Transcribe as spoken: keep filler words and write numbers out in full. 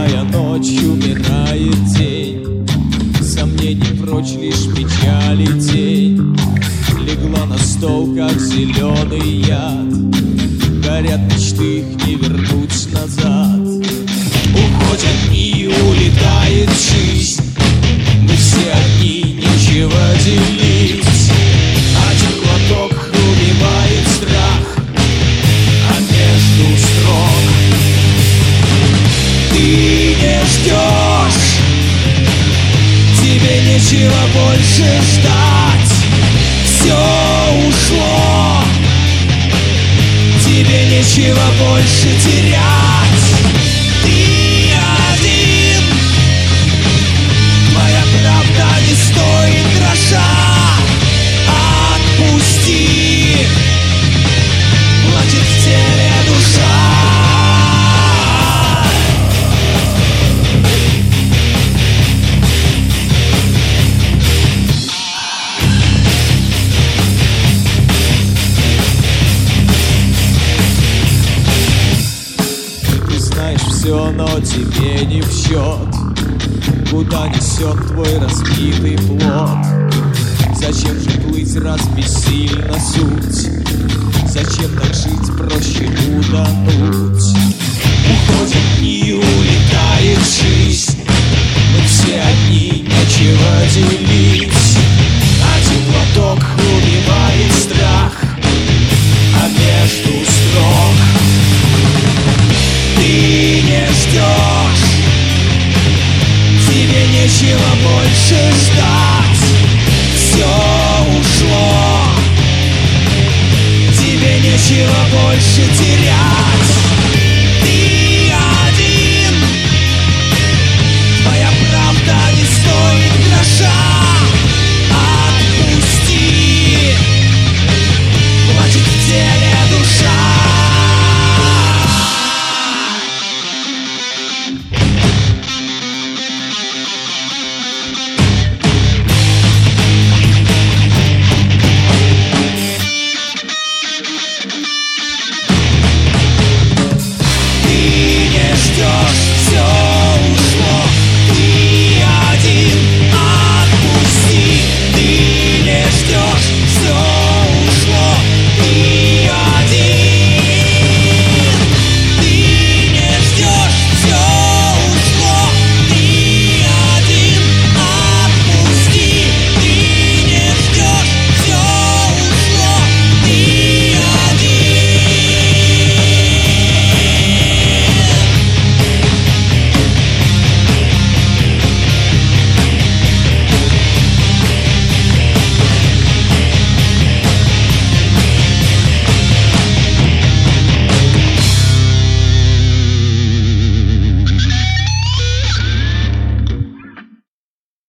Темная ночь, умирает день, сомнений прочь, лишь печали тень. Легла на стол, как зеленый яд, горят мечты, их не вернуть назад. Уходят дни, улетает жизнь, мы все одни, нечего делить. Один глоток убивает страх, а между строк ты не ждешь, тебе нечего больше ждать. Все ушло, тебе нечего больше терять. Ты один, твоя правда не стоит гроша. Отпусти, плачет в теле душа. Все, но тебе не в счет, куда несет твой разбитый плод. Зачем же плыть, раз бессильна суть? Зачем так жить, проще утонуть? Уходят дни, улетает жизнь, мы все одни, нечего делить. Один глоток убивает страх, а между строк ты не ждешь, тебе нечего больше ждать. Все ушло, тебе нечего больше терять.